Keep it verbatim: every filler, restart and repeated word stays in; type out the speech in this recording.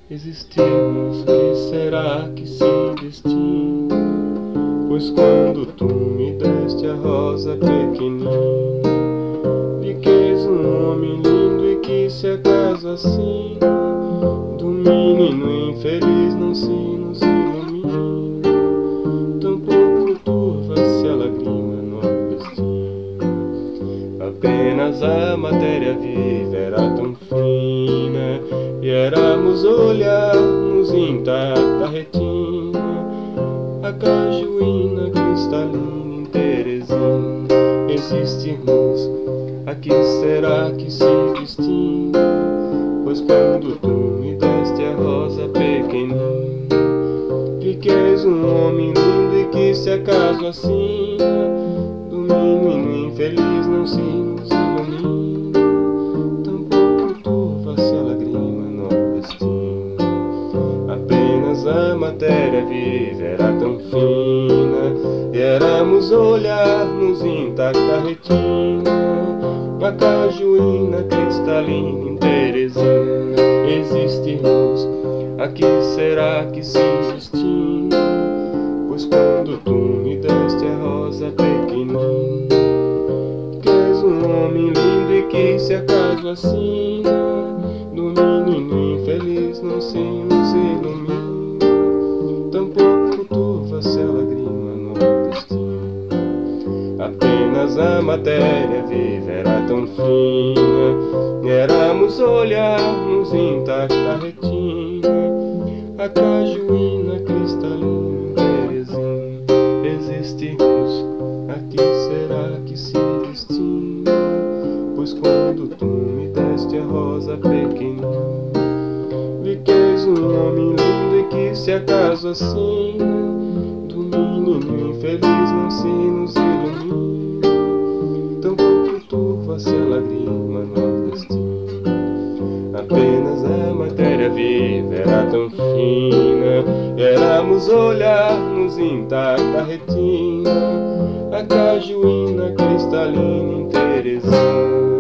existirmos, que será que se destina? Pois quando tu me deste a rosa pequenina, vi que és um homem lindo e que se acaso assim do menino infeliz não se nos ilumina, tampouco turva-se a lágrima no destino. Apenas a matéria viva era tão fina e éramos olharmos intacta a retina, a cajuína cristalina em Teresina. Existirmos, a que será que se destina? Pois quando tu me deste a rosa pequenina, vi que és um homem lindo e que se acaso assina do menino infeliz não se nos ilumina, tampouco turva-se a lágrima no destino. Apenas a matéria viva era tão fina e éramos olharmos intacta a retina, a cajuína cristalina em Teresina. Existirmos, a que será que se destina? Pois quando tu me deste a rosa pequenina, que és um homem lindo e que se acaso assina do menino infeliz não se nos ilumina, tampouco turva-se a lágrima no destino. Apenas a matéria viva era tão fina, éramos olharmos intacta a retina, a cajuína cristalina em Teresina. Existirmos, a que será que se destina? Pois quando tu me deste a rosa pequenina, vi que és um homem lindo e que se acaso assina do menino infeliz não se nos ilumina, tampouco turva-se a lágrima no destino. Apenas a matéria viva era tão fina e éramos olharmos intacta a retina, a cajuína cristalina em Teresina.